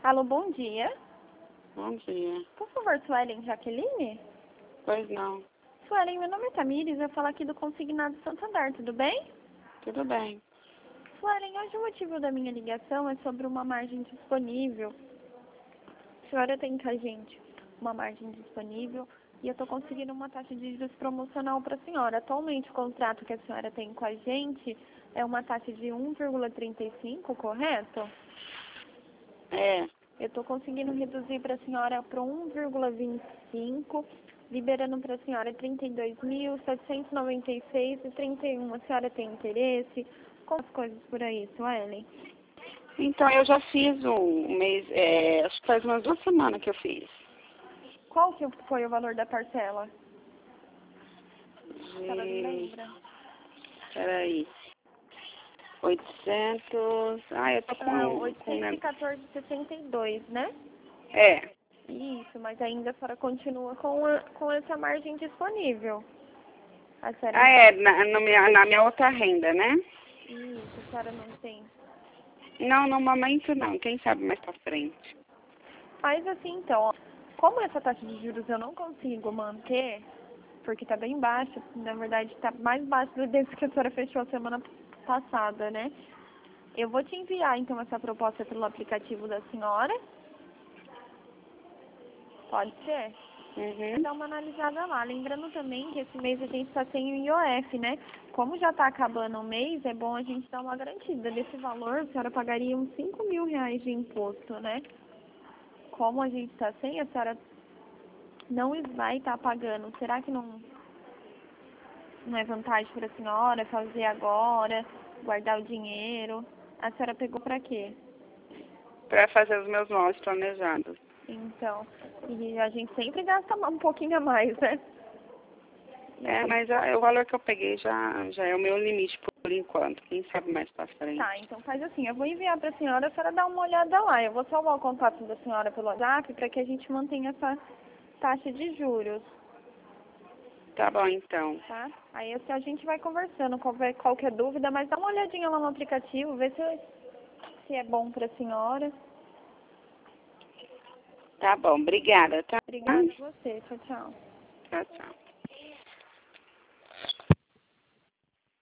Alô, bom dia. Bom dia. Por favor, Suelen Jaqueline? Pois não. Suelen, meu nome é Tamires, eu falo aqui do Consignado Santander, tudo bem? Tudo bem. Suelen, hoje o motivo da minha ligação é sobre uma margem disponível. A senhora tem com a gente uma margem disponível e eu estou conseguindo uma taxa de juros promocional para a senhora. Atualmente, o contrato que a senhora tem com a gente é uma taxa de 1,35, correto? É. Eu estou conseguindo reduzir para a senhora para 1,25, liberando para a senhora 32.796,31. A senhora tem interesse? Como as coisas por aí, Suelen? Então, eu já fiz um mês, acho que faz umas 2 semanas que eu fiz. Qual que foi o valor da parcela? A senhora não De... lembra? Peraí. 800... Ah, eu tô com... Não, 814,62, né? É. Isso, mas ainda a senhora continua com essa margem disponível. A senhora Ah, é. Na minha outra renda, né? Isso, a senhora não tem. Não, no momento não. Quem sabe mais pra frente. Mas assim, então, ó, como essa taxa de juros eu não consigo manter, porque está bem baixa, na verdade está mais baixa do que a senhora fechou a semana passada, né? Eu vou te enviar, então, essa proposta pelo aplicativo da senhora. Pode ser? Uhum. Dá uma analisada lá. Lembrando também que esse mês a gente está sem o IOF, né? Como já está acabando o mês, é bom a gente dar uma garantida. Desse valor, a senhora pagaria uns 5 mil reais de imposto, né? Como a gente está sem, a senhora não vai estar pagando. Será que não é vantagem para a senhora fazer agora, guardar o dinheiro? A senhora pegou para quê? Pra fazer os meus móveis planejados. Então, e a gente sempre gasta um pouquinho a mais, né? É, mas o valor que eu peguei já é o meu limite por enquanto. Quem sabe mais pra frente. Tá, então faz assim, eu vou enviar para a senhora dar uma olhada lá. Eu vou salvar o contato da senhora pelo WhatsApp para que a gente mantenha essa taxa de juros, Tá bom, então. tá? Aí assim, a gente vai conversando, qualquer dúvida, mas dá uma olhadinha lá no aplicativo, vê se é bom para a senhora. Tá bom, obrigada, tá? Obrigada a você, tchau, tchau. Tchau, tchau.